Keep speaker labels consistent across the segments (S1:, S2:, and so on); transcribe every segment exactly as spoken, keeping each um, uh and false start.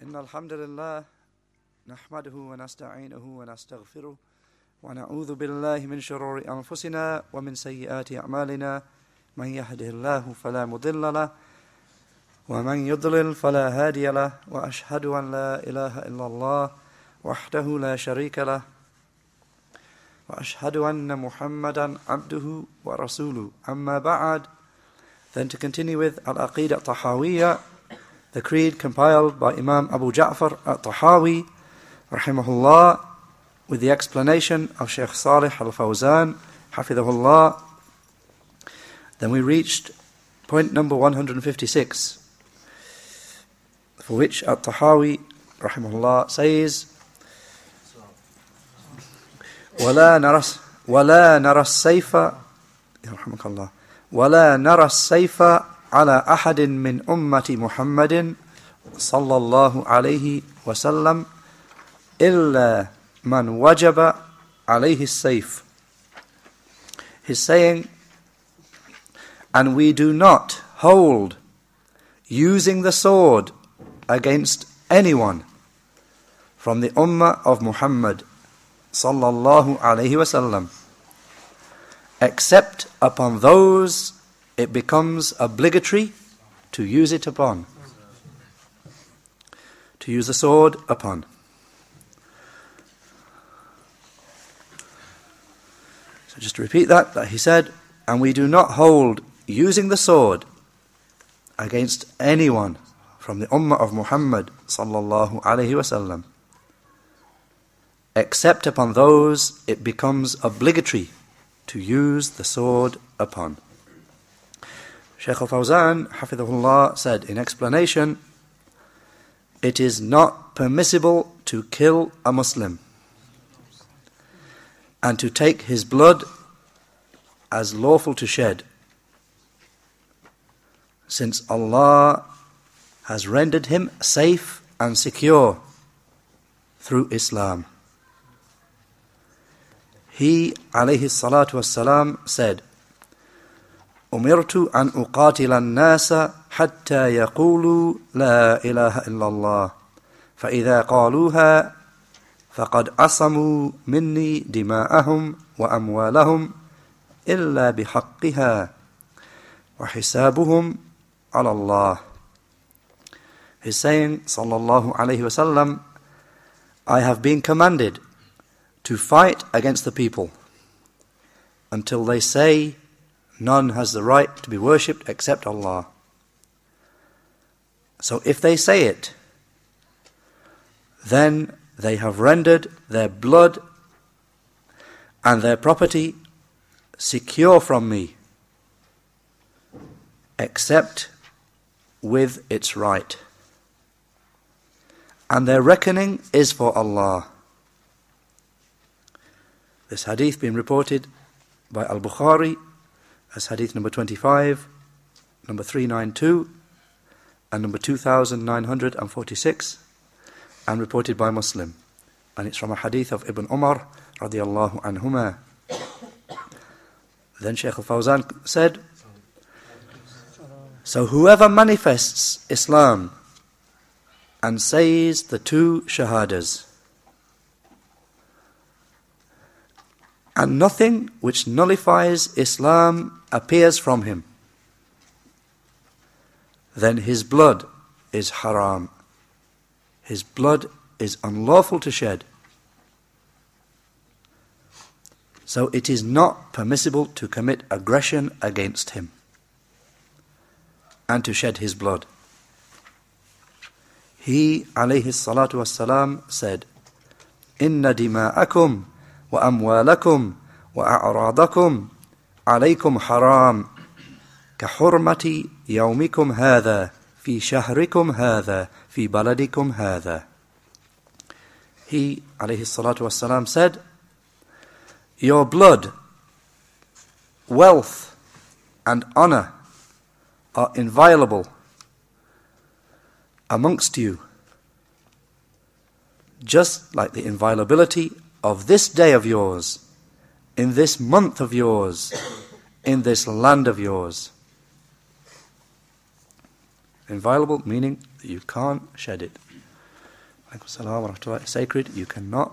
S1: إن الحمد لله نحمده ونستعينه ونستغفره ونعوذ بالله من شرور أنفسنا ومن سيئات أعمالنا من يهده الله فلا مضل له ومن يضلل فلا هادي له وأشهد أن لا إله إلا الله وحده لا شريك له وأشهد أن محمدا عبده ورسوله أما بعد. Then to continue with Al-Aqidah Tahawiyya, the creed compiled by Imam Abu Ja'far At-Tahawi rahimahullah, with the explanation of Shaykh Salih Al-Fawzan hafidhahullah. Then we reached point number one hundred fifty-six, for which At-Tahawi rahimahullah says, وَلَا نَرَى وَلَا نَرَى السَّيْفَ يرحمك الله وَلَا نَرَى السَّيْفَ على أحد من أمة محمد صلى الله عليه وسلم إلا من وجب عليه السيف. He's saying, and we do not hold using the sword against anyone from the Ummah of Muhammad sallallahu alayhi wasallam, except upon those it becomes obligatory to use it upon, to use the sword upon. So just to repeat that, that he said, and we do not hold using the sword against anyone from the Ummah of Muhammad sallallahu alayhi wasallam, except upon those it becomes obligatory to use the sword upon. Shaykh Al-Fawzan hafidhahullah said in explanation, it is not permissible to kill a Muslim and to take his blood as lawful to shed, since Allah has rendered him safe and secure through Islam. He alayhi salatu wassalam said, أمرت أن أقاتل الناس حتى يقولوا لا إله إلا الله فإذا قالوها فقد عصموا مني دماءهم وأموالهم إلا بحقها وحسابهم على الله. He's saying, sallallahu alayhi wasallam, I have been commanded to fight against the people until they say none has the right to be worshipped except Allah. So if they say it, then they have rendered their blood and their property secure from me, except with its right. And their reckoning is for Allah. This hadith being reported by Al-Bukhari as hadith number twenty-five, number three ninety-two, and number two thousand nine hundred forty-six, and reported by Muslim. And it's from a hadith of Ibn Umar radiyallahu anhuma. Then Shaykh Al-Fawzan said, so whoever manifests Islam and says the two shahadas, and nothing which nullifies Islam appears from him, then his blood is haram. His blood is unlawful to shed. So it is not permissible to commit aggression against him and to shed his blood. He, alayhi salatu wassalam, said, Inna dima'akum wa amwalakum wa a'radakum alaykum haram ka hurmati yawmikum hadha fi shahrikum hadha fi baladikum hadha. He, alayhi salatu wassalam, said, your blood, wealth and honor are inviolable amongst you, just like the inviolability of this day of yours, in this month of yours, in this land of yours. Inviolable meaning that you can't shed it. It's sacred, you cannot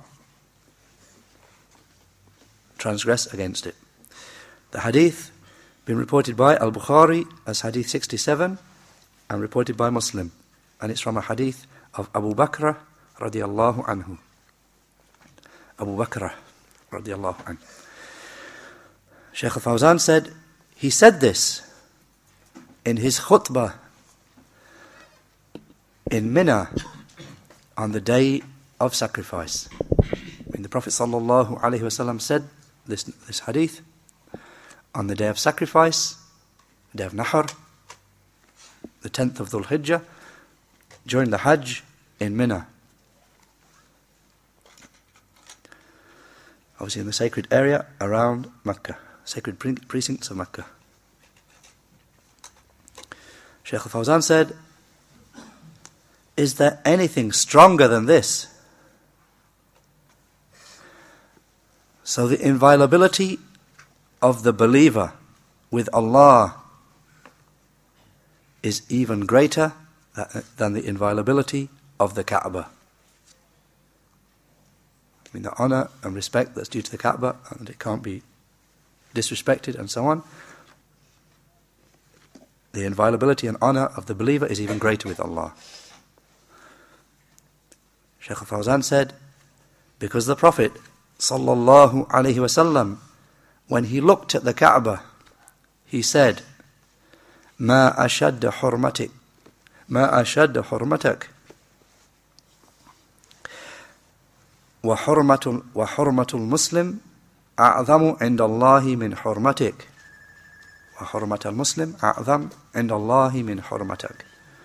S1: transgress against it. The hadith been reported by Al-Bukhari as hadith sixty-seven and reported by Muslim, and it's from a hadith of Abu Bakr radiyallahu anhu. Abu Bakr radiyallahu anhu. Shaykh al-Fawzan said, he said this in his khutbah in Mina on the day of sacrifice. When the Prophet sallallahu alaihi wasallam said this, this hadith on the day of sacrifice, the day of Nahr, the tenth of Dhul Hijjah, during the Hajj in Mina. Obviously in the sacred area around Mecca, sacred pre- precincts of Mecca. Shaykh al-Fawzan said, is there anything stronger than this? So the inviolability of the believer with Allah is even greater than the inviolability of the Kaaba. I mean, the honor and respect that's due to the Kaaba, and it can't be disrespected and so on. The inviolability and honor of the believer is even greater with Allah. Shaykh al-Fawzan said, because the Prophet sallallahu alaihi wasallam, when he looked at the Kaaba, he said, "Ma ashadda hurmatik, ma ashadda hurmatak, wa hurmatul wa hurmatul Muslim a'zamu inda Allahi min hurmatik, wa hurmatul Muslim a'zam inda Allahi min hurmatak."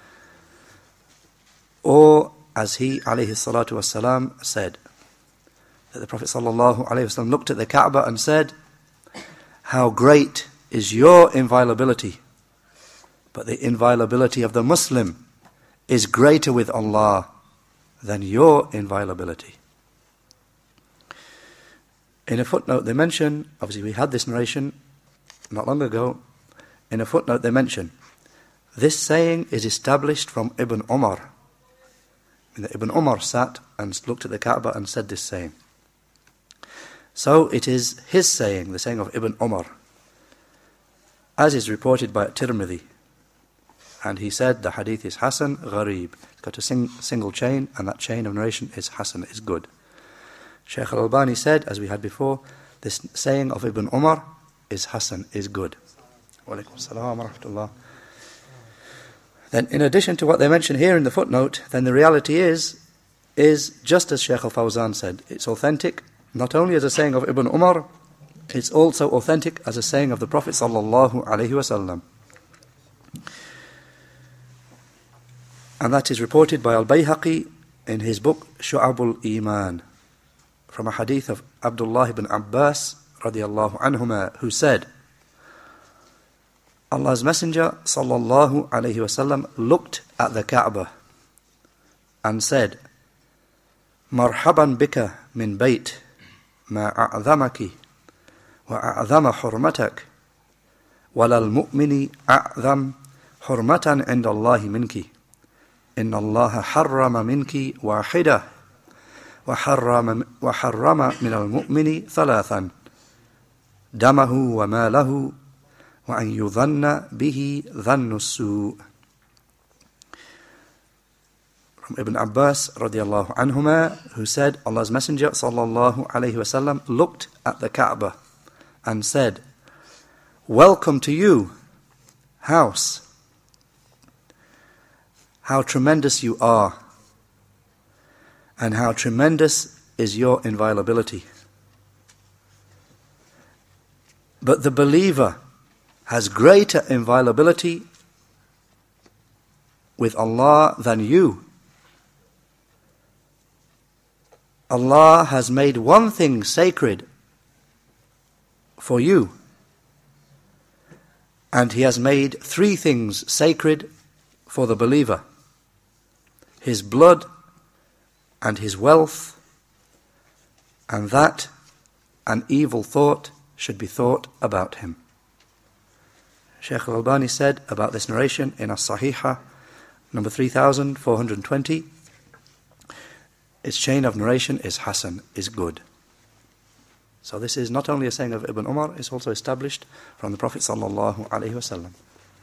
S1: Or as he alayhi salatu wasalam said, that the Prophet sallallahu alayhi wasallam looked at the Kaaba and said, how great is your inviolability, but the inviolability of the Muslim is greater with Allah than your inviolability. In a footnote they mention, obviously we had this narration not long ago, in a footnote they mention, this saying is established from Ibn Umar. Ibn Umar sat and looked at the Kaaba and said this saying. So it is his saying, the saying of Ibn Umar, as is reported by Tirmidhi. And he said the hadith is Hasan Gharib. It's got a sing, single chain, and that chain of narration is Hasan, is good. Shaykh al-Albani said, as we had before, this saying of Ibn Umar is Hasan, is good. Wa alaikum assalam wa rahmatullah. Then in addition to what they mention here in the footnote, then the reality is, is just as Shaykh al-Fawzan said, it's authentic, not only as a saying of Ibn Umar, it's also authentic as a saying of the Prophet sallallahu alaihi wasallam. And that is reported by Al-Bayhaqi in his book Shu'abul Iman, from a hadith of Abdullah ibn Abbas radiyallahu anhuma, who said, Allah's Messenger sallallahu alayhi wasallam looked at the Kaaba and said, Marhaban bika min bayt ma a'zamaki wa a'zama hurmatak walal mu'mini a'zam hurmatan inda Allahi minki inna Allah harrama minki wahida wa harrama wa harrama min al-mu'mini thalathan damahu wa malahu وأن يظن به ظن السوء. From Ibn Abbas radiallahu anhuma, who said, Allah's Messenger sallallahu alayhi wasallam looked at the Kaaba and said, welcome to you, house. How tremendous you are, and how tremendous is your inviolability. But the believer has greater inviolability with Allah than you. Allah has made one thing sacred for you, and He has made three things sacred for the believer: his blood and his wealth, and that an evil thought should be thought about him. Shaykh al-Albani said about this narration in As-Sahihah, number three thousand four hundred twenty, its chain of narration is Hasan, is good. So this is not only a saying of Ibn Umar, it's also established from the Prophet sallallahu alaihi wasallam.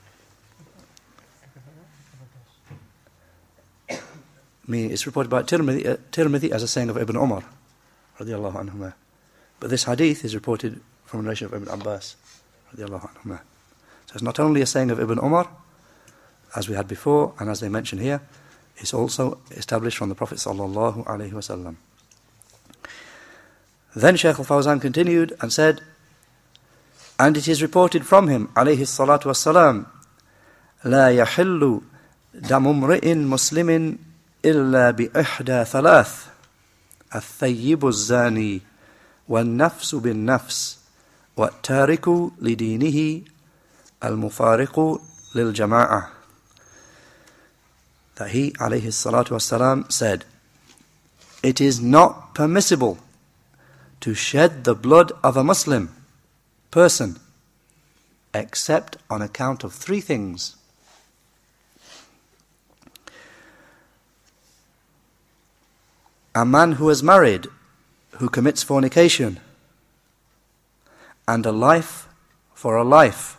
S1: I mean, it's reported by Tirmidhi, uh, Tirmidhi as a saying of Ibn Umar, radiallahu anhuma. But this hadith is reported from a narration of Ibn Abbas, radiallahu anhuma. So it's not only a saying of Ibn Umar, as we had before, and as they mention here, it's also established from the Prophet sallallahu alaihi wasallam. Then Shaykh al-Fawzan continued and said, and it is reported from him, alayhi salatu wassalam, لا يحل دم امرئ مسلم إلا بإحدى ثلاث الثيب الزاني والنفس بالنفس والتارك لدينه المفارق للجماعة. That he, alayhi salatu wassalam, said, it is not permissible to shed the blood of a Muslim person except on account of three things. A man who is married, who commits fornication, and a life for a life,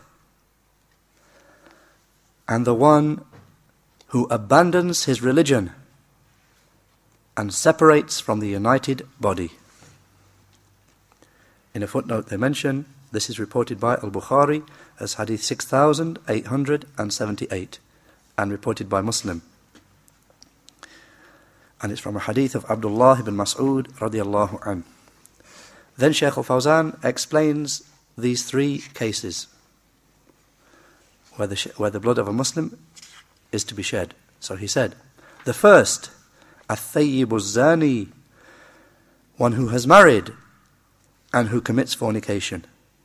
S1: and the one who abandons his religion and separates from the united body. In a footnote they mention, this is reported by Al-Bukhari as Hadith six thousand eight hundred seventy-eight and reported by Muslim. And it's from a hadith of Abdullah ibn Mas'ud radiallahu anhu. Then Shaykh al-Fawzan explains these three cases where the, sh- where the blood of a Muslim is to be shed. So he said, the first, الثيب الزاني, one who has married and who commits fornication.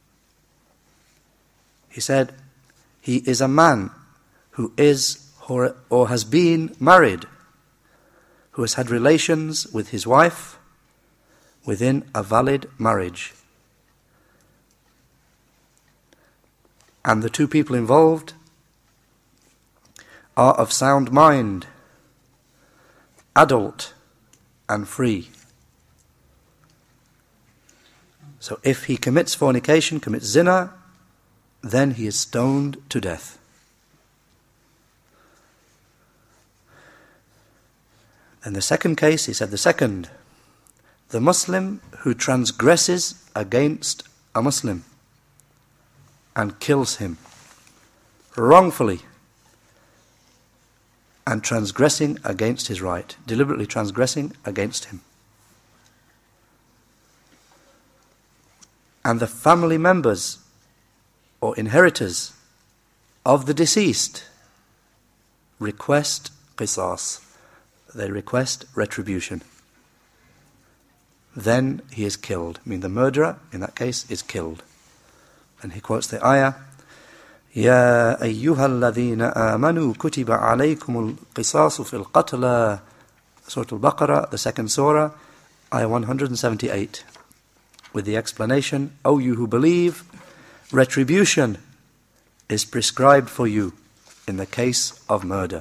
S1: He said, he is a man who is or, or has been married, who has had relations with his wife within a valid marriage. And the two people involved are of sound mind, adult and free. So if he commits fornication, commits zina, then he is stoned to death. And the second case, he said the second, the Muslim who transgresses against a Muslim and kills him wrongfully and transgressing against his right, deliberately transgressing against him. And the family members or inheritors of the deceased request qisas. They request retribution. Then he is killed. I mean, the murderer, in that case, is killed. And he quotes the ayah, يَا أَيُّهَا الَّذِينَ آمَنُوا كُتِبَ عَلَيْكُمُ الْقِصَاصُ فِي الْقَتْلَى, Surah Al-Baqarah, the second surah, ayah one hundred seventy-eight, with the explanation, O you who believe, retribution is prescribed for you in the case of murder.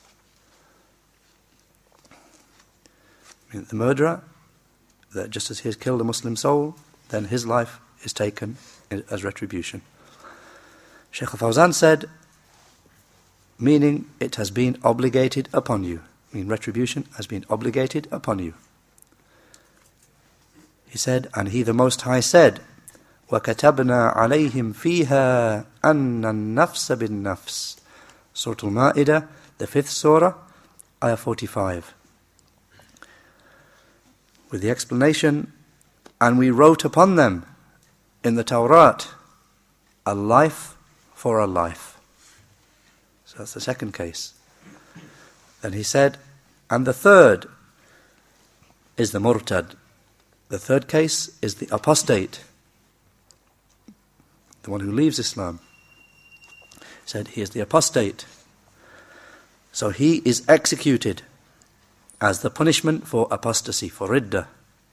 S1: I mean, the murderer, that just as he has killed a Muslim soul, then his life is taken as retribution. Shaykh al-Fawzan said, meaning it has been obligated upon you. I mean, retribution has been obligated upon you. He said, and he the Most High said, وَكَتَبْنَا عَلَيْهِمْ فِيهَا أَنَّ النَّفْسَ بِالنَّفْسِ, Surah Al-Ma'idah, the fifth surah, ayah forty-five. With the explanation, and we wrote upon them in the Tawrat a life for a life. So that's the second case. Then he said, and the third is the murtad. The third case is the apostate, the one who leaves Islam. He said he is the apostate. So he is executed as the punishment for apostasy, for riddah.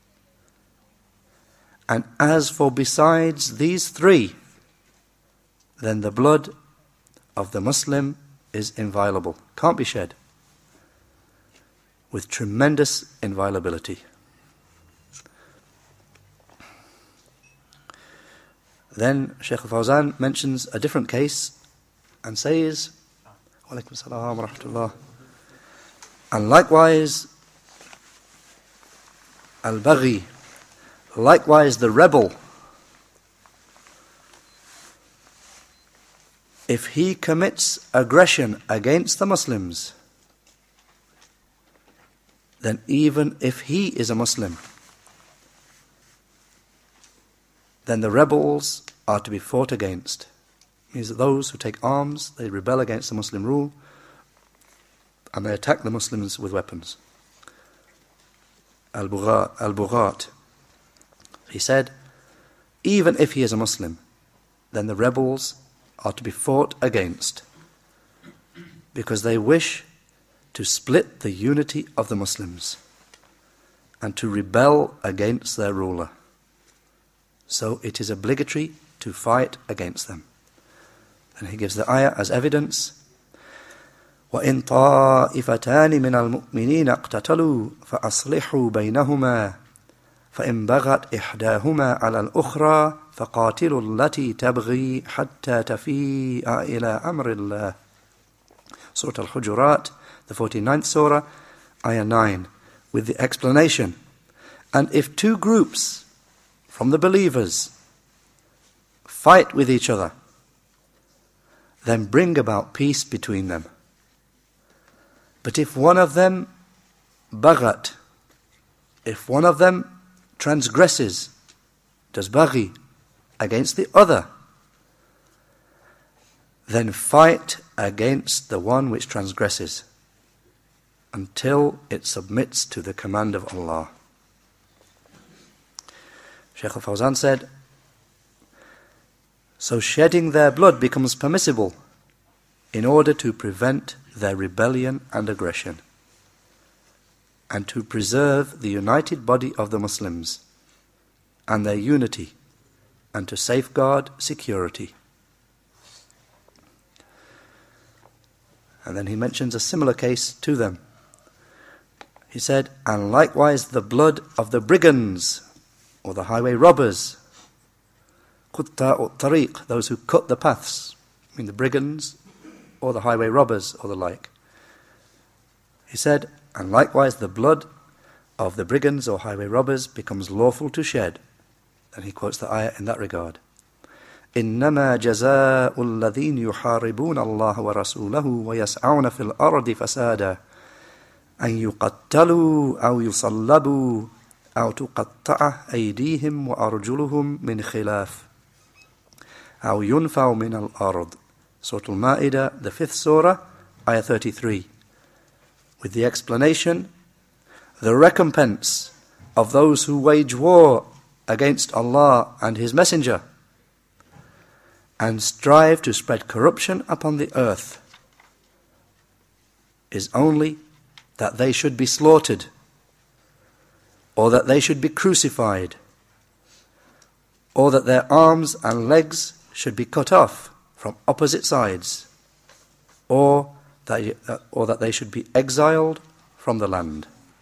S1: And as for besides these three, then the blood of the Muslim is inviolable, can't be shed. with tremendous inviolability. Then Shaykh al-Fawzan mentions a different case and says, Walaikum salam wa rahmatullah, and likewise al-Baghi, likewise the rebel, if he commits aggression against the Muslims, then even if he is a Muslim, then the rebels are to be fought against. It means that those who take arms, they rebel against the Muslim rule, and they attack the Muslims with weapons. Al-Bughat, he said, even if he is a Muslim, then the rebels are to be fought against, because they wish to split the unity of the Muslims and to rebel against their ruler. So it is obligatory to fight against them. And he gives the ayah as evidence. وَإِن طَائِفَتَانِ مِنَ الْمُؤْمِنِينَ اقْتَتَلُوا فَأَصْلِحُوا بَيْنَهُمَا فَإِن بَغَتْ إِحْدَاهُمَا عَلَى الْأُخْرَى فَقَاتِلُوا الَّتِي تَبْغِي حَتَّى تَفِيءَ إِلَى أَمْرِ اللَّهِ. Surah Al-Hujurat, the forty-ninth surah, ayah nine, with the explanation. And if two groups from the believers fight with each other, then bring about peace between them. But if one of them baghat, if one of them transgresses, does baghi against the other, then fight against the one which transgresses until it submits to the command of Allah. Shaykh al-Fawzan said, so shedding their blood becomes permissible in order to prevent their rebellion and aggression, and to preserve the united body of the Muslims and their unity, and to safeguard security. And then he mentions a similar case to them. He said, and likewise the blood of the brigands, or the highway robbers, Qutta'u tariq, those who cut the paths, I mean the brigands, or the highway robbers, or the like. He said, and likewise the blood of the brigands or highway robbers becomes lawful to shed. And he quotes the ayah in that regard. إِنَّمَا جَزَاءُ الَّذِينَ يُحَارِبُونَ اللَّهَ وَرَسُولَهُ وَيَسْعَوْنَ فِي الْأَرْضِ فَسَادًا أَن يُقَتَّلُوا أَوْ يُصَلَّبُوا أَوْ تُقَطَّعَ أَيْدِيهِمْ وَأَرْجُلُهُمْ مِنْ خِلَافٍ أَوْ يُنْفَوْا مِنَ الْأَرْضِ. Surah Al-Ma'idah, the fifth surah, ayah thirty-three. With the explanation, the recompense of those who wage war against Allah and His Messenger and strive to spread corruption upon the earth is only that they should be slaughtered, or that they should be crucified, or that their arms and legs should be cut off from opposite sides, or that, uh, or that they should be exiled from the land.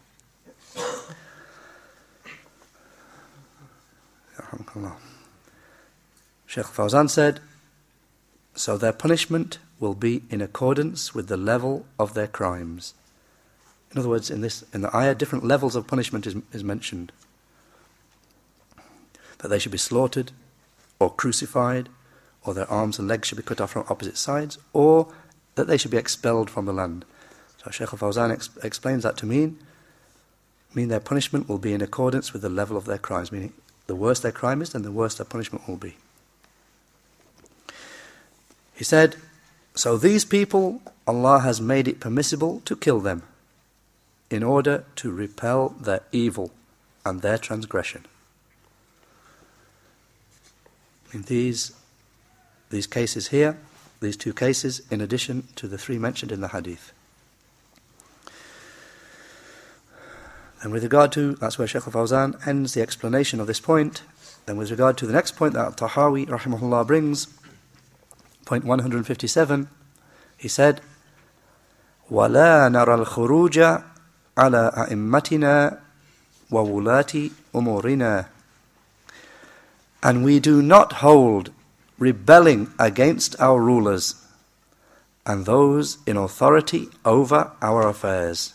S1: Shaykh Fawzan said, so their punishment will be in accordance with the level of their crimes. In other words, in this in the ayah, different levels of punishment is, is mentioned. That they should be slaughtered, or crucified, or their arms and legs should be cut off from opposite sides, or that they should be expelled from the land. So Shaykh al-Fawzan ex- explains that to mean, mean their punishment will be in accordance with the level of their crimes, meaning the worse their crime is, then the worse their punishment will be. He said, so these people, Allah has made it permissible to kill them in order to repel their evil and their transgression. In these, these cases here, these two cases, in addition to the three mentioned in the hadith. And with regard to, that's where Shaykh al-Fawzan ends the explanation of this point. Then with regard to the next point that Tahawi rahimahullah brings, point one hundred fifty-seven, he said, وَلَا نَرَى الْخُرُوجَ على أئمتنا وولاة أمورنا. And we do not hold rebelling against our rulers and those in authority over our affairs.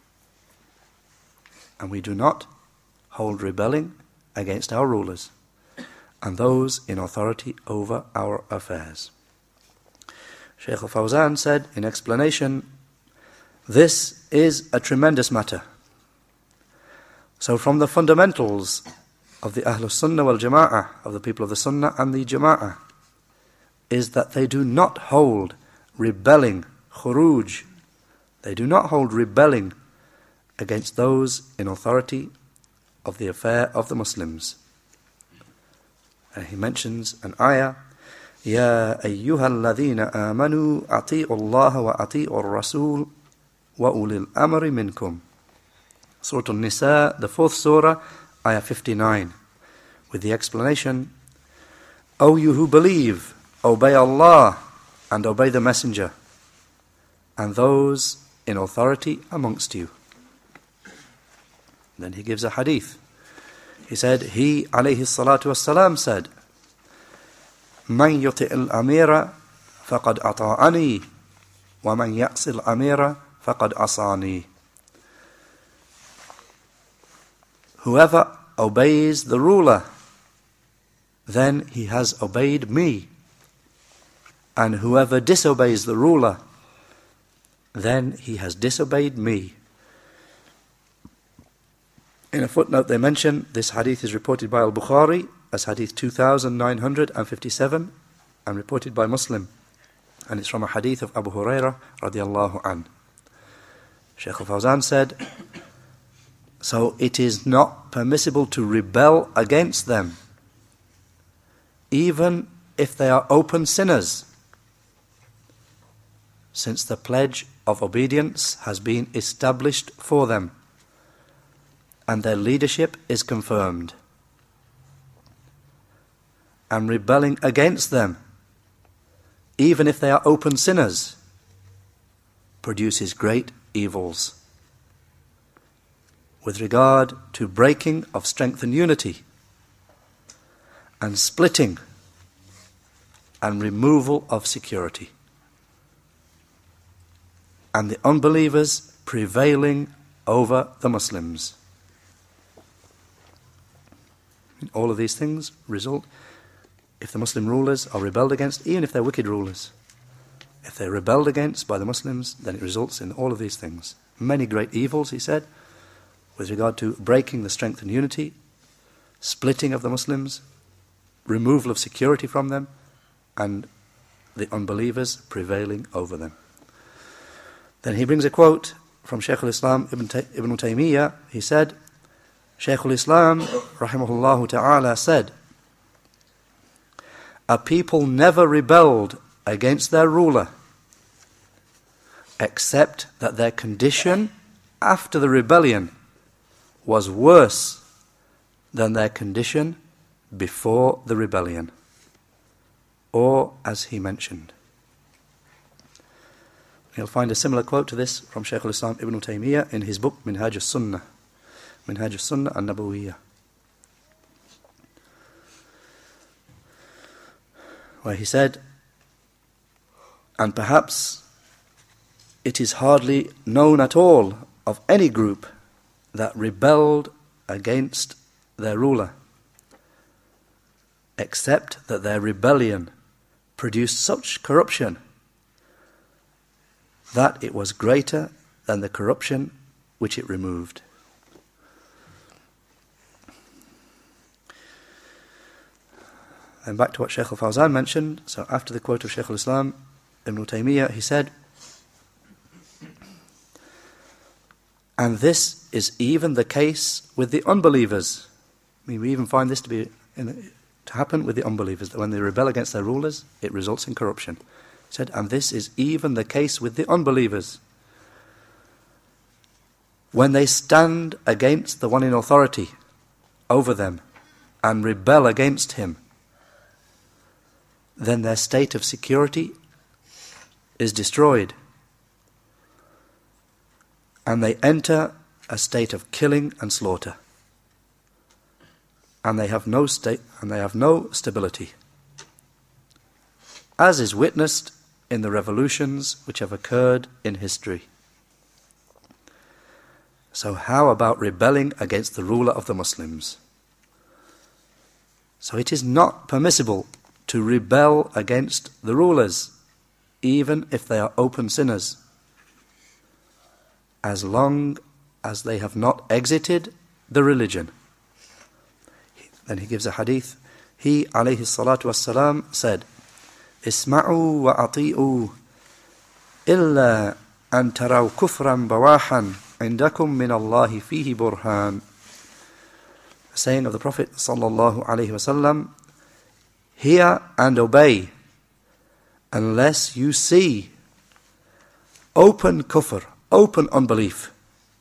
S1: And we do not hold rebelling against our rulers and those in authority over our affairs. Shaykh al-Fawzan said in explanation, this is a tremendous matter. So from the fundamentals of the Ahlus Sunnah wal Jama'ah, of the people of the Sunnah and the Jama'ah, is that they do not hold rebelling, khuruj, they do not hold rebelling against those in authority of the affair of the Muslims. And he mentions an ayah, يَا أَيُّهَا الَّذِينَ آمَنُوا أَطِيعُوا اللَّهَ وَأَطِيعُوا الرَّسُولَ وَأُولِي الْأَمْرِ مِنْكُمْ. Surah An-Nisa, the fourth surah, ayah fifty-nine, with the explanation, O you who believe, obey Allah and obey the Messenger and those in authority amongst you. Then he gives a hadith. He said, he alayhi salatu wassalam said, من يطع الأمير فقد أطاعني ومن يعص الأمير فقد عصاني. Whoever obeys the ruler, then he has obeyed me. And whoever disobeys the ruler, then he has disobeyed me. In a footnote they mention this hadith is reported by Al-Bukhari as hadith two thousand nine hundred fifty-seven and reported by Muslim. And it's from a hadith of Abu Hurairah radiallahu an. Shaykh al-Fawzan said, so it is not permissible to rebel against them, even if they are open sinners, since the pledge of obedience has been established for them and their leadership is confirmed. And rebelling against them, even if they are open sinners, produces great evils. With regard to breaking of strength and unity, and splitting and removal of security, and the unbelievers prevailing over the Muslims. All of these things result if the Muslim rulers are rebelled against, even if they're wicked rulers. If they're rebelled against by the Muslims, then it results in all of these things. Many great evils, he said, with regard to breaking the strength and unity, splitting of the Muslims, removal of security from them, and the unbelievers prevailing over them. Then he brings a quote from Shaykh al-Islam Ibn, Ta- Ibn Taymiyyah. He said, Shaykh al-Islam, rahimahullah ta'ala, said, a people never rebelled against their ruler, except that their condition after the rebellion was worse than their condition before the rebellion, or as he mentioned. You'll find a similar quote to this from Shaykh al-Islam Ibn Taymiyyah in his book Minhaj al-Sunnah, Minhaj al-Sunnah al-Nabawiyyah, where he said, and perhaps it is hardly known at all of any group that rebelled against their ruler, except that their rebellion produced such corruption that it was greater than the corruption which it removed. And back to what Shaykh al-Fawzan mentioned, so after the quote of Shaykh al-Islam Ibn Taymiyyah, he said, and this is even the case with the unbelievers. I mean, we even find this to be in the, to happen with the unbelievers, that when they rebel against their rulers, it results in corruption. He said, and this is even the case with the unbelievers. When they stand against the one in authority over them and rebel against him, then their state of security is destroyed, and they enter a state of killing and slaughter. And they have no state, and they have no stability, as is witnessed in the revolutions which have occurred in history. So how about rebelling against the ruler of the Muslims? So it is not permissible to rebel against the rulers, even if they are open sinners, as long as they have not exited the religion. Then he gives a hadith. He, alayhi salatu wassalam, said, Isma'u wa ati'u illa an taraw kufran bawahan indakum min Allahi fihi burhan. A saying of the Prophet sallallahu alayhi wasallam, hear and obey unless you see open kufr, open unbelief,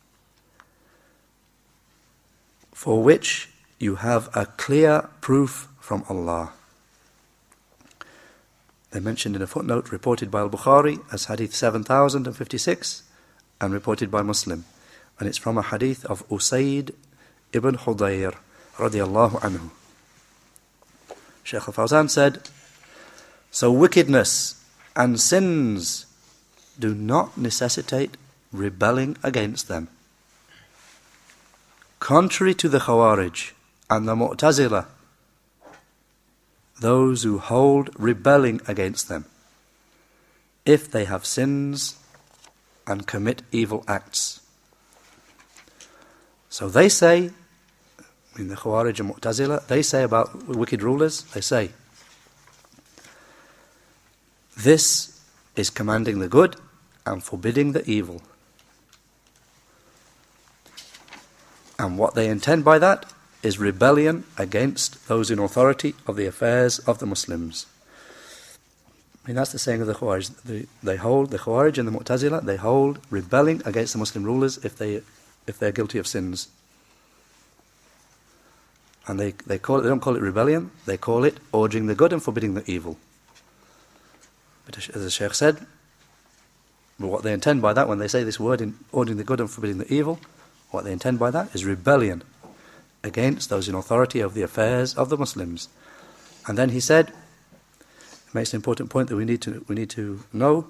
S1: for which you have a clear proof from Allah. They mentioned in a footnote reported by Al-Bukhari as hadith seven thousand fifty-six and reported by Muslim. And it's from a hadith of Usayd ibn Hudayr radiyallahu anhu. Shaykh al-Fawzan said, so wickedness and sins do not necessitate rebelling against them. Contrary to the Khawarij and the Mu'tazila, those who hold rebelling against them, if they have sins and commit evil acts. So they say, in the Khawarij and Mu'tazila, they say about wicked rulers, they say, this is commanding the good and forbidding the evil. And what they intend by that is rebellion against those in authority of the affairs of the Muslims. I mean, that's the saying of the Khawarij. They, they hold, the Khawarij and the Mu'tazila, they hold rebelling against the Muslim rulers if, they, if they're guilty of sins. And they, they, call it, they don't call it rebellion, they call it urging the good and forbidding the evil. But as the Shaykh said, what they intend by that, when they say this word, in ordering the good and forbidding the evil, what they intend by that is rebellion against those in authority of the affairs of the Muslims. And then he said, it makes an important point that we need to we need to know.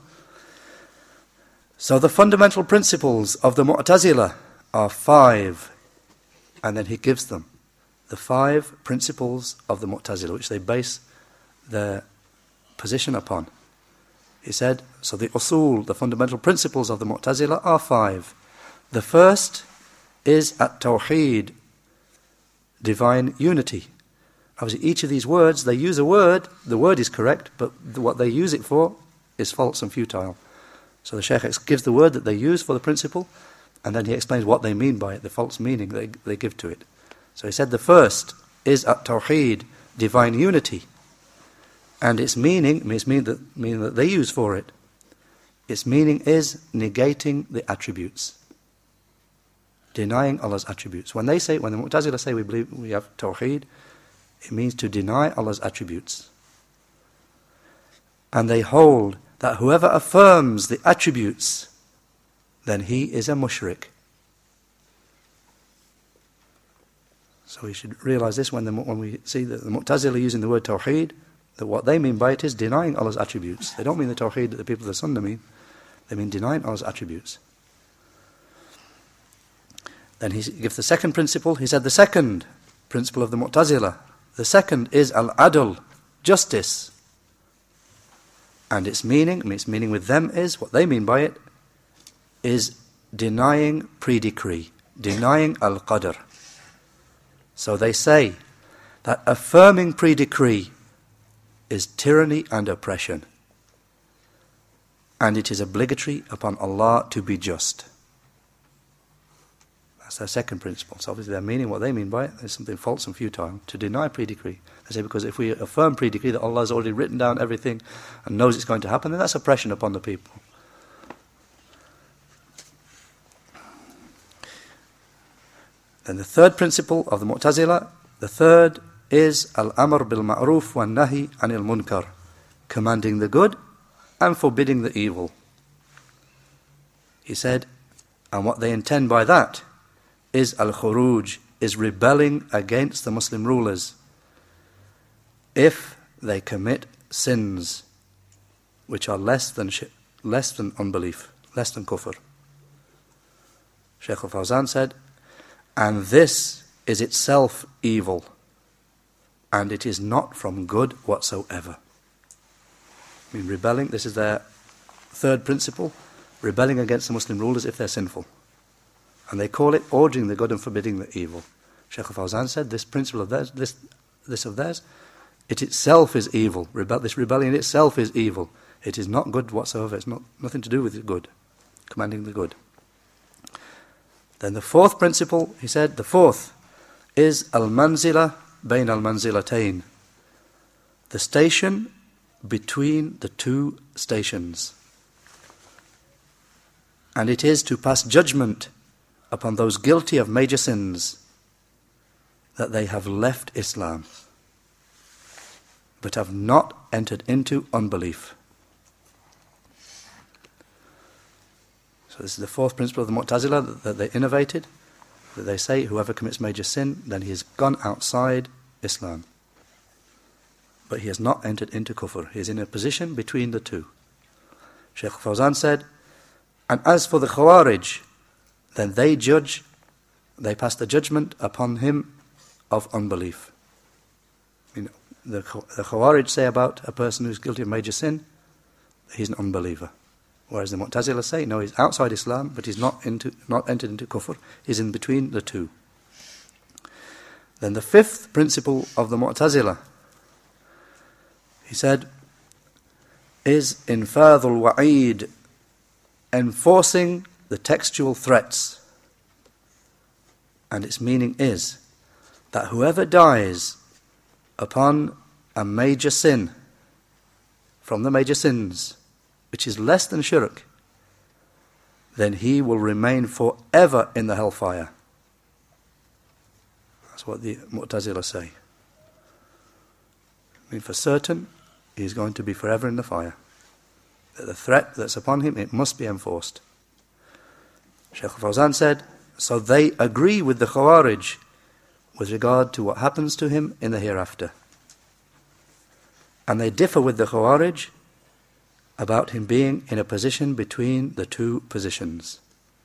S1: So the fundamental principles of the Mu'tazila are five, and then he gives them the five principles of the Mu'tazila, which they base their position upon. He said, so the usul, the fundamental principles of the Mu'tazila are five. The first is at-tawheed, divine unity. Obviously, each of these words, they use a word, the word is correct, but what they use it for is false and futile. So the Shaykh gives the word that they use for the principle, and then he explains what they mean by it, the false meaning they, they give to it. So he said the first is at-tawheed, divine unity. And its meaning, its meaning that, meaning that they use for it, its meaning is negating the attributes. Denying Allah's attributes. When they say, when the Mu'tazila say we believe we have tawheed, it means to deny Allah's attributes. And they hold that whoever affirms the attributes, then he is a mushrik. So we should realize this when, the, when we see that the Mu'tazila using the word tawheed, that what they mean by it is denying Allah's attributes. They don't mean the tawheed that the people of the Sunnah mean. They mean denying Allah's attributes. Then he gives the second principle. He said the second principle of the Mu'tazila, the second is al-adl, justice. And its meaning, its meaning with them is, what they mean by it, is denying pre-decree, denying al-qadr. So they say that affirming pre-decree is tyranny and oppression. And it is obligatory upon Allah to be just. That's their second principle. So obviously their meaning, what they mean by it, is something false and futile, to deny pre-decree. They say because if we affirm pre-decree that Allah has already written down everything and knows it's going to happen, then that's oppression upon the people. Then the third principle of the Mu'tazila, the third is al-amr bil-ma'ruf wa nahi anil munkar, commanding the good and forbidding the evil. He said, and what they intend by that is al-khuruj, is rebelling against the Muslim rulers if they commit sins which are less than sh- less than unbelief, less than kufr. Shaykh al-Fawzan said, and this is itself evil, and it is not from good whatsoever. I mean, rebelling, this is their third principle, rebelling against the Muslim rulers if they're sinful. And they call it ordering the good and forbidding the evil. Shaykh al-Fawzan said, this principle of theirs, this, this of theirs, it itself is evil. Rebel, this rebellion itself is evil. It is not good whatsoever. It's not nothing to do with the good, commanding the good. Then the fourth principle, he said, the fourth is al-manzila bayn al-manzilatayn, the station between the two stations. And it is to pass judgment upon those guilty of major sins that they have left Islam but have not entered into unbelief. So this is the fourth principle of the Mu'tazila that, that they innovated, that they say whoever commits major sin, then he has gone outside Islam. But he has not entered into kufr. He is in a position between the two. Shaykh Fawzan said, and as for the Khawarij, then they judge, they pass the judgment upon him of unbelief. You know, the, the Khawarij say about a person who's guilty of major sin, he's an unbeliever. Whereas the Mu'tazila say, no, he's outside Islam, but he's not into, not entered into kufr. He's in between the two. Then the fifth principle of the Mu'tazila, he said, is infadul wa'id, enforcing the textual threats. And its meaning is that whoever dies upon a major sin, from the major sins, which is less than shirk, then he will remain forever in the hellfire. That's what the Mu'tazila say. I mean, for certain, he's going to be forever in the fire. The threat that's upon him, it must be enforced. Shaykh Fawzan said, so they agree with the Khawarij with regard to what happens to him in the hereafter. And they differ with the Khawarij about him being in a position between the two positions.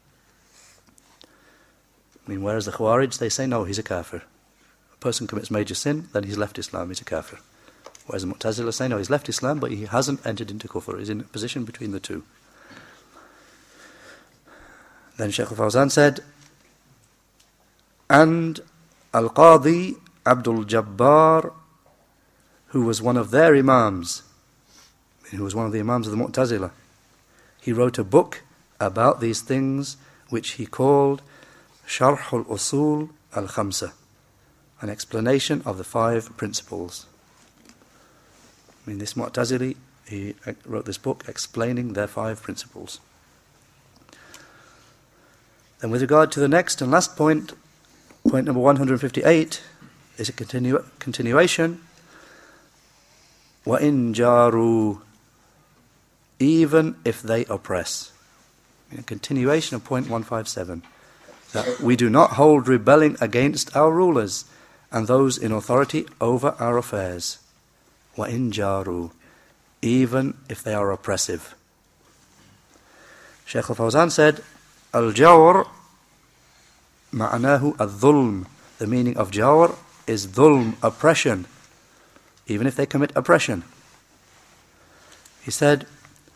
S1: I mean, whereas the Khawarij, they say, no, he's a kafir. A person commits major sin, then he's left Islam, he's a kafir. Whereas the Mu'tazila say, no, he's left Islam, but he hasn't entered into kufr. He's in a position between the two. Then Shaykh al-Fawzan said, and Al-Qadi Abdul Jabbar, who was one of their imams, who was one of the imams of the Mu'tazila, he wrote a book about these things which he called Sharh al-Usul al-Khamsa, an explanation of the five principles. I mean, this Mu'tazili, he wrote this book explaining their five principles. Then with regard to the next and last point, point number one hundred fifty-eight, is a continu- continuation. وَإِن جَارُوا, even if they oppress. A continuation of point one fifty-seven. That we do not hold rebelling against our rulers and those in authority over our affairs. وَإِن جَارُوا, even if they are oppressive. Shaykh al-Fawzan said, Al-Jawr ma'anahu al-dhulm. The meaning of Jawr is dhulm, oppression, even if they commit oppression. He said,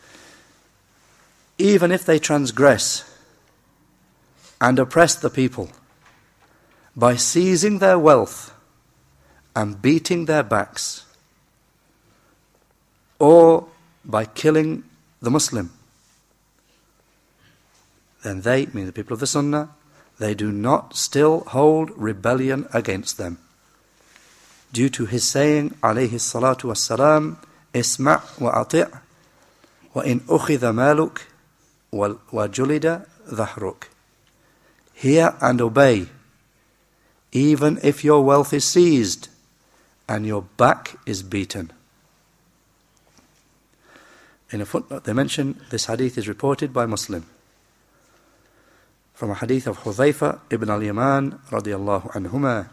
S1: even if they transgress and oppress the people by seizing their wealth and beating their backs, or by killing the Muslim, then they, meaning the people of the Sunnah, they do not still hold rebellion against them, due to his saying, alayhi salatu wassalam, isma' wa ati' wa in ukhidha maluk wa julida dhahruk. Hear and obey, even if your wealth is seized and your back is beaten. In a footnote, they mention this hadith is reported by Muslim. from a hadith of Hudhayfa ibn al-Yaman radiyallahu anhuma.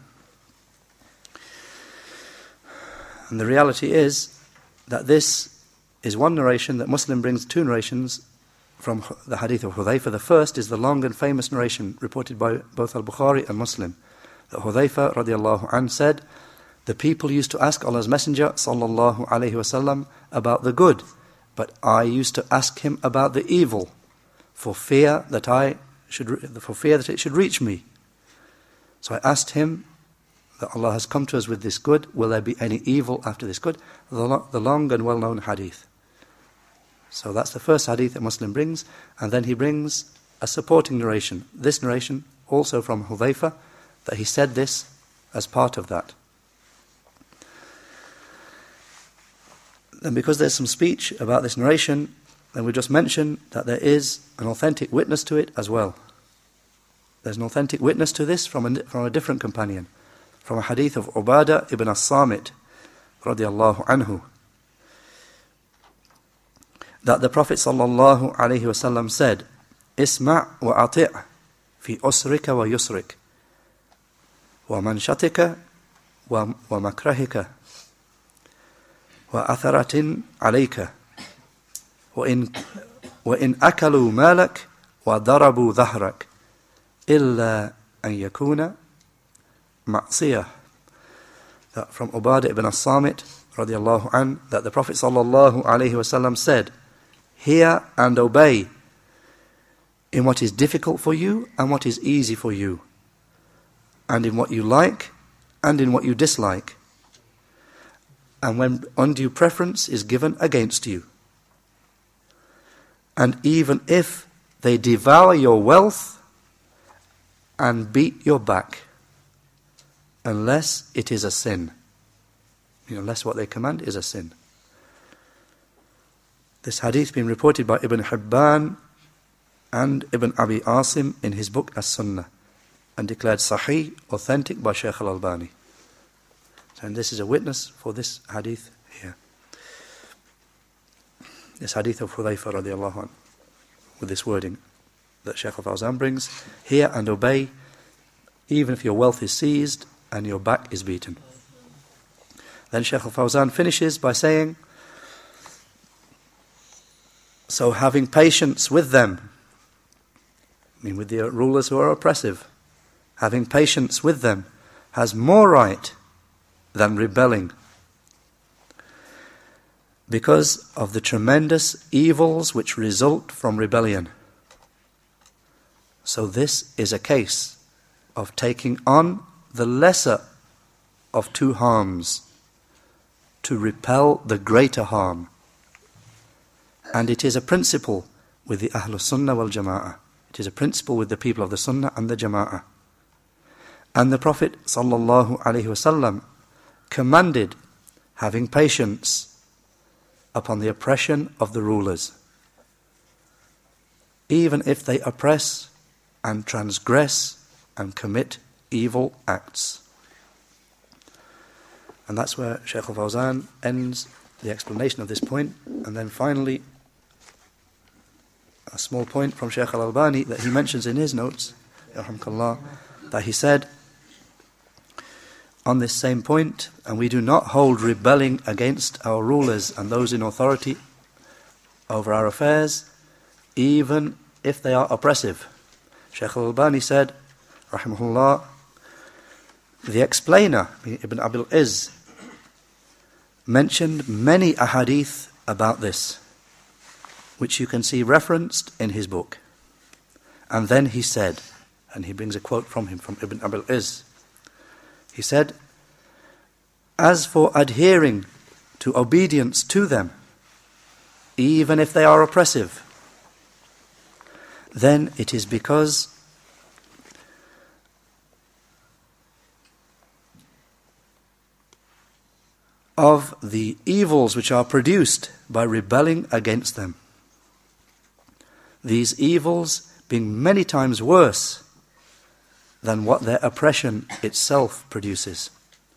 S1: And the reality is that this is one narration that Muslim brings two narrations from the hadith of Hudhayfa. The first is the long and famous narration reported by both Al-Bukhari and Muslim, that Hudhayfa radiyallahu anhu said, the people used to ask Allah's Messenger sallallahu alayhi wasallam about the good, but I used to ask him about the evil, for fear that I should, for fear that it should reach me. So I asked him that Allah has come to us with this good, will there be any evil after this good? The, the long and well-known hadith. So that's the first hadith that Muslim brings, and then he brings a supporting narration. This narration, also from Hudhayfa, that he said this as part of that. Then because there's some speech about this narration, then we just mention that there is an authentic witness to it as well. There's an authentic witness to this from a, from a different companion, from a hadith of Ubadah ibn as-Samit radiyallahu anhu, that the Prophet sallallahu alayhi wasallam said, Isma' wa ati' fi usrika wa yusrik, wa manshatika wa, wa makrahika, wa atharatin alayka, wa in, wa in akalu malak wa darabu dhahrak, illa an yakuna ma'siyah. That from Ubadah ibn as-Samit radiyallahu an, that the Prophet sallallahu alayhi wasallam said, hear and obey in what is difficult for you and what is easy for you, and in what you like and in what you dislike, and when undue preference is given against you. And even if they devour your wealth and beat your back, unless it is a sin. You know, unless what they command is a sin. This hadith been reported by Ibn Hibban and Ibn Abi Asim in his book As-Sunnah, and declared sahih, authentic by Shaykh Al-Albani. So, and this is a witness for this hadith here. This hadith of Hudhayfa radiallahu anhu, with this wording that Shaykh Al-Fawzan brings, hear and obey, even if your wealth is seized and your back is beaten. Then Shaykh Al-Fawzan finishes by saying, so having patience with them, I mean with the rulers who are oppressive, having patience with them has more right than rebelling, because of the tremendous evils which result from rebellion. So this is a case of taking on the lesser of two harms to repel the greater harm. And it is a principle with the Ahlus Sunnah wal Jama'ah. It is a principle with the people of the Sunnah and the Jama'ah. And the Prophet sallallahu alaihi wasallam commanded having patience upon the oppression of the rulers, even if they oppress and transgress and commit evil acts. And that's where Shaykh Al-Fawzan ends the explanation of this point. And then finally, a small point from Shaykh Al-Albani that he mentions in his notes, yarhamkallah, that he said on this same point, and we do not hold rebelling against our rulers and those in authority over our affairs, even if they are oppressive. Shaykh Al-Albani said, rahimahullah, the explainer, Ibn Abil Izz, mentioned many ahadith about this, which you can see referenced in his book. And then he said, and he brings a quote from him, from Ibn Abil Izz, he said, as for adhering to obedience to them, even if they are oppressive, then it is because of the evils which are produced by rebelling against them. These evils being many times worse than what their oppression itself produces.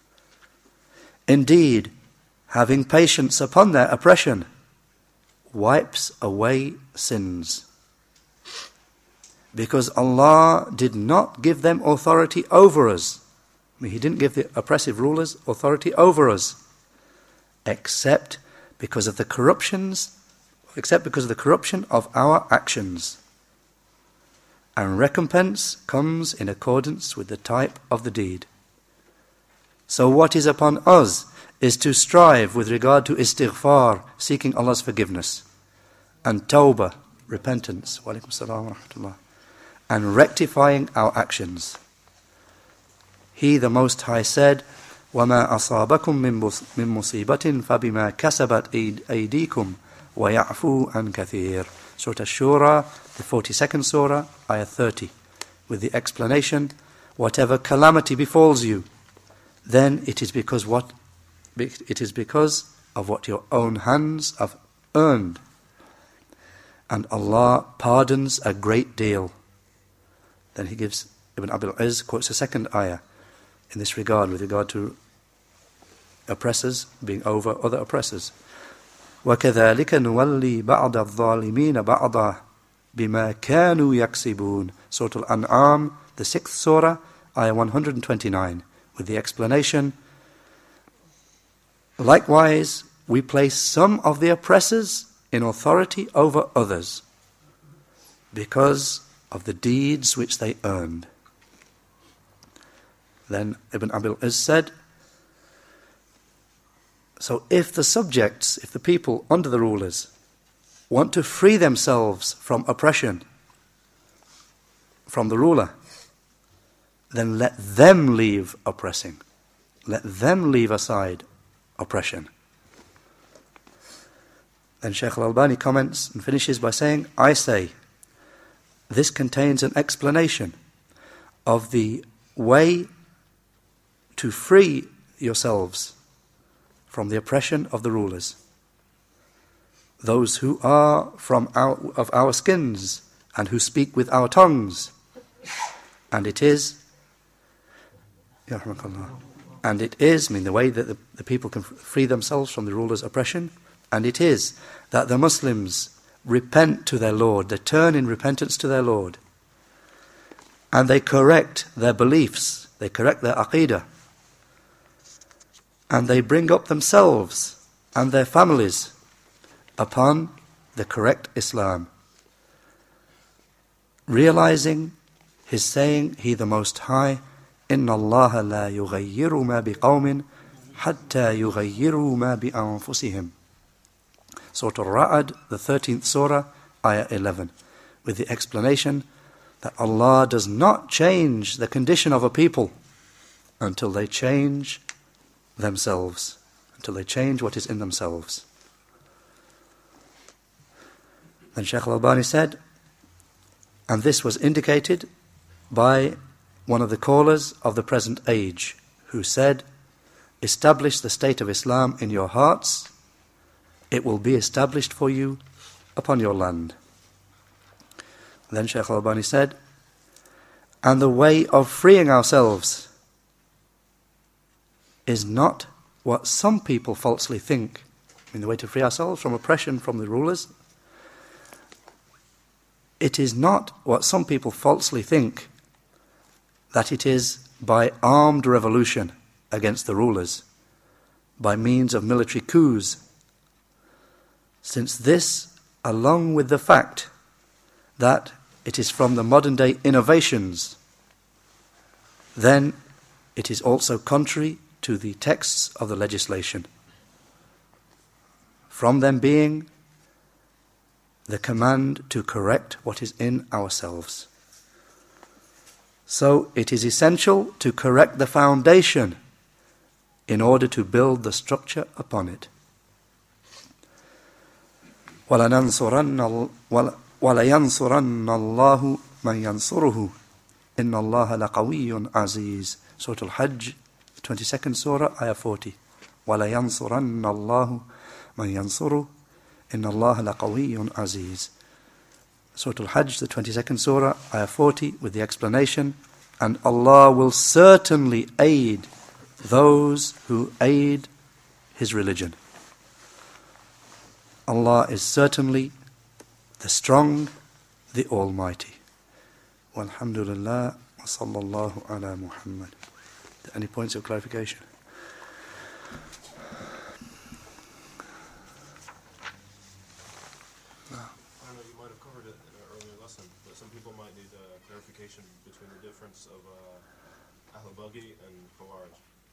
S1: Indeed, having patience upon their oppression wipes away sins, because Allah did not give them authority over us. I mean, He didn't give the oppressive rulers authority over us, except because of the corruptions, except because of the corruption of our actions. And recompense comes in accordance with the type of the deed. So what is upon us is to strive with regard to istighfar, seeking Allah's forgiveness, and tawbah, repentance, wa alaikum salam wa rahmatullah, and rectifying our actions. He, the Most High, said, وَمَا أَصَابَكُم مِّن مُّصِيبَةٍ فَبِمَا كَسَبَتْ أَيْدِيكُمْ وَيَعْفُو عَنْ كَثِيرٍ. Surah Ash-Shura, the forty-second surah, ayah thirty, with the explanation, whatever calamity befalls you, then it is because what it is because of what your own hands have earned. And Allah pardons a great deal. Then he gives, Ibn Abil Izz quotes a second ayah in this regard, with regard to oppressors being over other oppressors. وَكَذَلِكَ نُوَلِّي بَعْضَ الظَّالِمِينَ بَعْضًا بِمَا كَانُوا يَكْسِبُونَ. Surah Al-An'am, the sixth surah, ayah one hundred twenty-nine, with the explanation, likewise, we place some of the oppressors in authority over others because of the deeds which they earned. Then Ibn Abil Izz said, so if the subjects, if the people under the rulers want to free themselves from oppression, from the ruler, then let them leave oppressing. Let them leave aside oppression. Then Shaykh Al-Albani comments and finishes by saying, I say, this contains an explanation of the way to free yourselves from the oppression of the rulers, those who are from our, of our skins and who speak with our tongues. And it is, and it is, I mean, the way that the, the people can free themselves from the rulers' oppression, and it is that the Muslims repent to their Lord, they turn in repentance to their Lord, and they correct their beliefs, they correct their aqeedah, and they bring up themselves and their families upon the correct Islam, realizing his saying, He the Most High, إِنَّ اللَّهَ لَا يُغَيِّرُ مَا بِقَوْمٍ حَتَّى يُغَيِّرُوا مَا بِأَنفُسِهِمْ. Surah Al-Ra'd, the thirteenth surah, ayah eleven, with the explanation that Allah does not change the condition of a people until they change themselves, until they change what is in themselves. Then Shaykh Al-Albani said, and this was indicated by one of the callers of the present age, who said, establish the state of Islam in your hearts, it will be established for you upon your land. Then Shaykh Al-Albani said, and the way of freeing ourselves is not what some people falsely think. I mean, the way to free ourselves from oppression from the rulers, it is not what some people falsely think, that it is by armed revolution against the rulers, by means of military coups, since this, along with the fact that it is from the modern day innovations, then it is also contrary to the texts of the legislation, from them being the command to correct what is in ourselves. So it is essential to correct the foundation in order to build the structure upon it. وَلَيَنْصُرَنَّ اللَّهُ مَنْ يَنْصُرُهُ إِنَّ اللَّهَ لَقَوِيٌّ عَزِيزٌ. Surah Al-Hajj, twenty-second surah, ayah forty. وَلَيَنْصُرَنَّ اللَّهُ مَنْ يَنْصُرُهُ إِنَّ اللَّهَ لَقَوِيٌّ عَزِيزٌ. Surah Al-Hajj, the twenty-second surah, ayah forty, with the explanation, and Allah will certainly aid those who aid His religion. Allah is certainly the strong, the Almighty. Walhamdulillah, wa sallallahu ala Muhammad. Any points of clarification?
S2: Between the difference of uh, Ahl Baghi and Khawarij.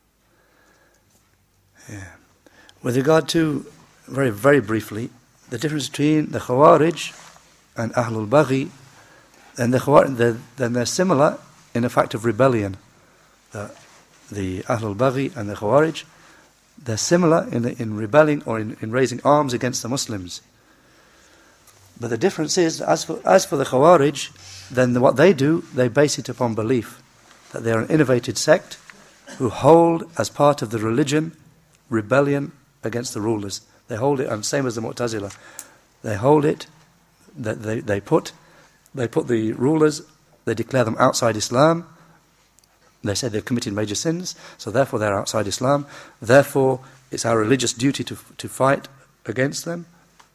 S1: Yeah. With regard to, very, very briefly, the difference between the Khawarij and Ahlul Baghi, and the Khawarij, the, then they're similar in the fact of rebellion. The, the Ahlul Baghi and the Khawarij, they're similar in, the, in rebelling or in, in raising arms against the Muslims. But the difference is, as for, as for the Khawarij, then what they do, they base it upon belief that they are an innovated sect who hold as part of the religion rebellion against the rulers. They hold it, and same as the Mu'tazila, they hold it, that they, they put they put the rulers, they declare them outside Islam. They say they've committed major sins, so therefore they're outside Islam. Therefore, it's our religious duty to to fight against them.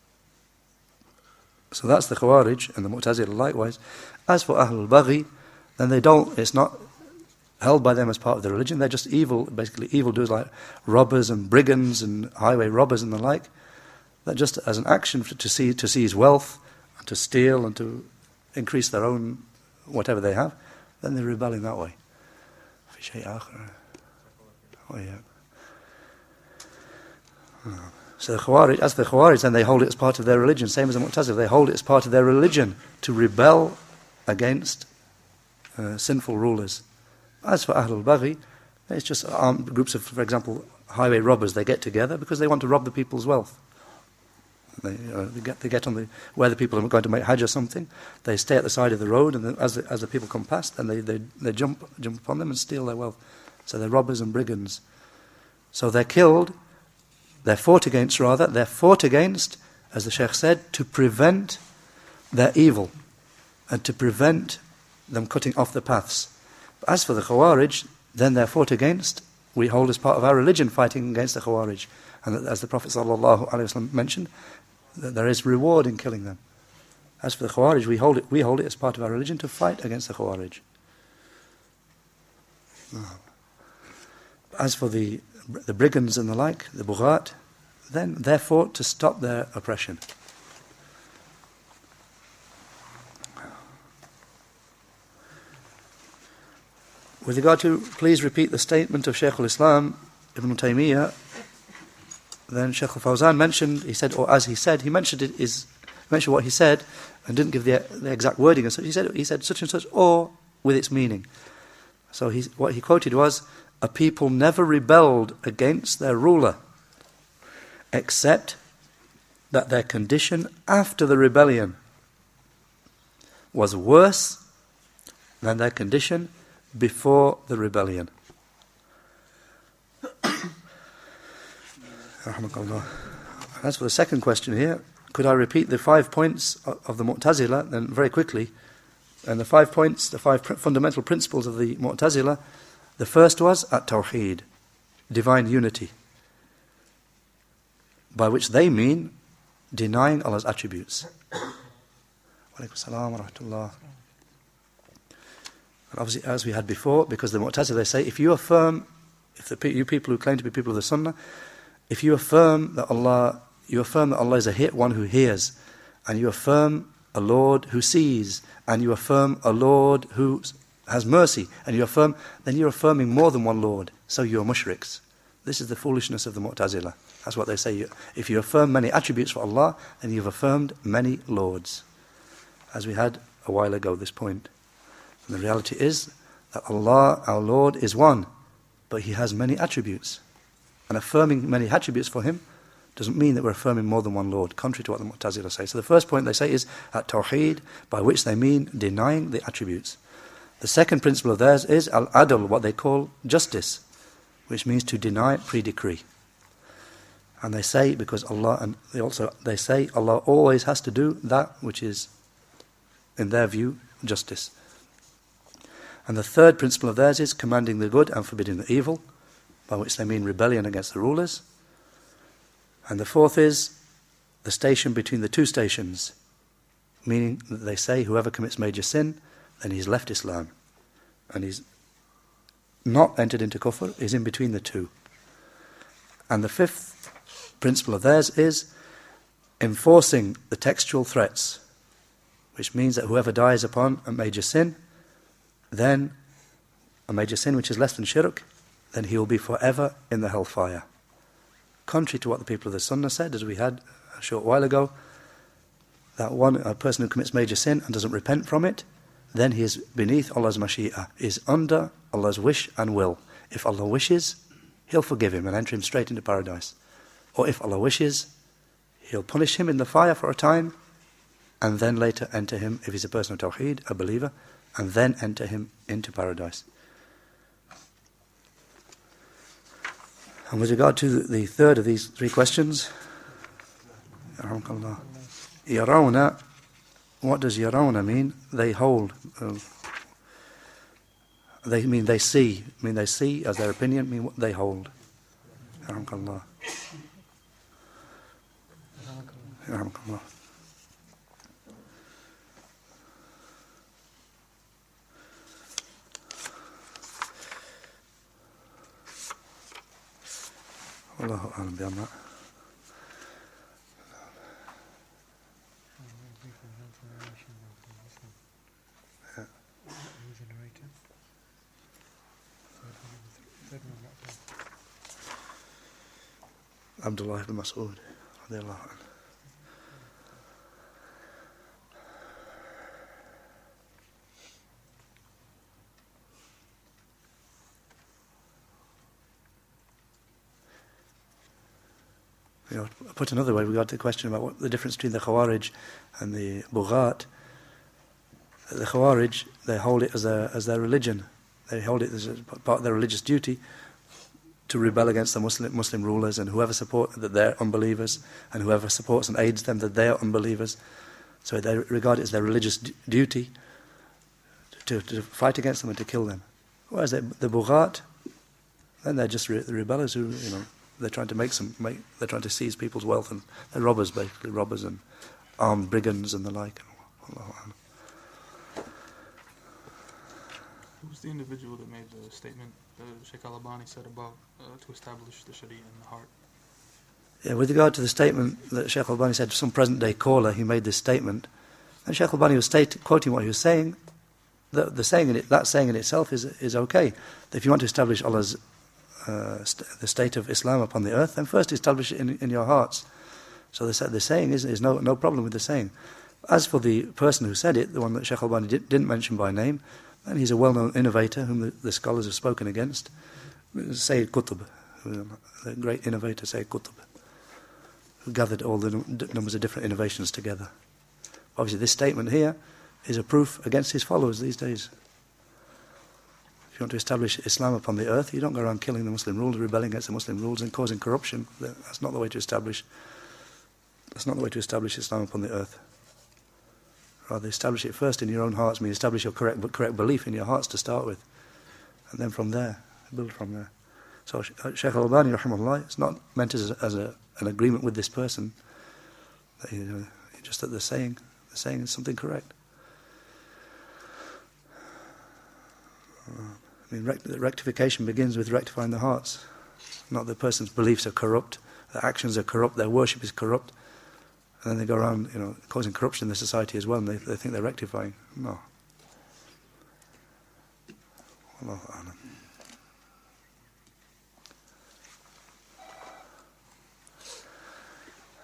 S1: So that's the Khawarij, and the Mu'tazila likewise. As for Ahlul Baghi, then they don't, it's not held by them as part of the religion. They're just evil, basically evildoers like robbers and brigands and highway robbers and the like. That just as an action to see to seize wealth and to steal and to increase their own whatever they have, then they're rebelling that way. Oh yeah. Oh. So the Khawarij, as the Khawarij, then they hold it as part of their religion, same as the Mu'tazila. They hold it as part of their religion to rebel against uh, sinful rulers. As for Ahlul Baghi, it's just armed groups of, for example, highway robbers. They get together because they want to rob the people's wealth. They, uh, they, get, they get on the where the people are going to make Hajj or something. They stay at the side of the road, and then as the, as the people come past, then they, they they jump jump upon them and steal their wealth. So they're robbers and brigands. So they're killed. They're fought against, rather. They're fought against, as the Sheikh said, to prevent their evil and to prevent them cutting off the paths. But as for the Khawarij, then they're fought against. We hold as part of our religion fighting against the Khawarij. And as the Prophet ﷺ mentioned, that there is reward in killing them. As for the Khawarij, we hold it, we hold it as part of our religion to fight against the Khawarij. As for the the brigands and the like, the Bughat, then they're fought to stop their oppression. With regard to, please repeat the statement of Shaykh al-Islam Ibn Taymiyyah, then Shaykh al-Fawzan mentioned, he said, or as he said, he mentioned it is, mentioned what he said and didn't give the, the exact wording. And so he said, he said such and such, or with its meaning. So he, what he quoted was, a people never rebelled against their ruler, except that their condition after the rebellion was worse than their condition before the rebellion. As for the second question here, could I repeat the five points of the Mu'tazila then very quickly? And the five points, the five pr- fundamental principles of the Mu'tazila. The first was at-Tawheed, divine unity, by which they mean denying Allah's attributes. Wa alaikum salam wa rahmatullah. And obviously, as we had before, because the Mu'tazila, they say, if you affirm, if the you people who claim to be people of the Sunnah, if you affirm that Allah, you affirm that Allah is a he- one who hears, and you affirm a Lord who sees, and you affirm a Lord who has mercy, and you affirm, then you're affirming more than one Lord, so you're mushriks. This is the foolishness of the Mu'tazila. That's what they say. If you affirm many attributes for Allah, then you've affirmed many Lords. As we had a while ago, this point. And the reality is that Allah, our Lord, is one, but He has many attributes. And affirming many attributes for Him doesn't mean that we're affirming more than one Lord, contrary to what the Mu'tazila say. So the first point they say is at-Tawheed, by which they mean denying the attributes. The second principle of theirs is al-adl, what they call justice, which means to deny pre-decree. And they say, because Allah, and they also they say Allah always has to do that which is, in their view, justice. And the third principle of theirs is commanding the good and forbidding the evil, by which they mean rebellion against the rulers. And the fourth is the station between the two stations, meaning that they say whoever commits major sin, then he's left Islam. And he's not entered into kufr, he's in between the two. And the fifth principle of theirs is enforcing the textual threats, which means that whoever dies upon a major sin, then a major sin which is less than shirk, then he will be forever in the hellfire. Contrary to what the people of the Sunnah said, as we had a short while ago, that one a person who commits major sin and doesn't repent from it, then he is beneath Allah's mashi'ah, is under Allah's wish and will. If Allah wishes, He'll forgive him and enter him straight into paradise. Or if Allah wishes, He'll punish him in the fire for a time, and then later enter him, if he's a person of Tawheed, a believer, and then enter him into paradise. And with regard to the third of these three questions, Yarawna, what does Yarawna mean? They hold. Uh, they mean they see. mean they see as their opinion, mean what they hold. Yarhamkallah. Yarhamkallah. Allahu a'lam bi amma. Abdullah ibn Mas'ud radiyallahu anhu. You know, put another way, we got to the question about what the difference between the Khawarij and the Bughat. The Khawarij, they hold it as their as their religion. They hold it as a part of their religious duty to rebel against the Muslim Muslim rulers, and whoever supports that they're unbelievers, and whoever supports and aids them that they are unbelievers. So they regard it as their religious d- duty to, to fight against them and to kill them. Whereas the, the Bughat, then they're just re- the rebellers who, you know, they're trying to make some, make, they're trying to seize people's wealth, and they're robbers, basically, robbers and armed brigands and the like.
S3: Who was the individual that made the statement that Sheikh Al-Albani said about uh, to establish the Sharia in the heart?
S1: Yeah, with regard to the statement that Sheikh Al-Albani said to some present-day caller, he made this statement, and Sheikh Al-Albani was state, quoting what he was saying. The, the saying in it, that saying in itself is is okay. If you want to establish Allah's uh, st- the state of Islam upon the earth, then first establish it in, in your hearts. So the, the saying is is no no problem with the saying. As for the person who said it, the one that Sheikh Al-Albani did, didn't mention by name, and he's a well-known innovator whom the, the scholars have spoken against, Sayyid Qutb, the great innovator Sayyid Qutb, who gathered all the num- numbers of different innovations together. Obviously, this statement here is a proof against his followers these days. If you want to establish Islam upon the earth, you don't go around killing the Muslim rulers, rebelling against the Muslim rules, and causing corruption. That's not the way to establish. That's not the way to establish Islam upon the earth. Rather, establish it first in your own hearts. I mean, establish your correct correct belief in your hearts to start with, and then from there, build from there. So, Shaykh Al-Albani, rahimahullah, it's not meant as, a, as a, an agreement with this person. That, you know, just that they're saying, they're saying something correct. I mean, rect- rectification begins with rectifying the hearts. Not the person's beliefs are corrupt, their actions are corrupt, their worship is corrupt, and then they go around, you know, causing corruption in the society as well, and they, they think they're rectifying. No. Allahu a'lam.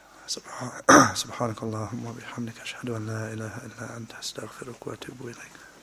S1: سبحانك اللهم وبحمدك أشهد أن لا إله إلا أنت أستغفرك وأتوب إليك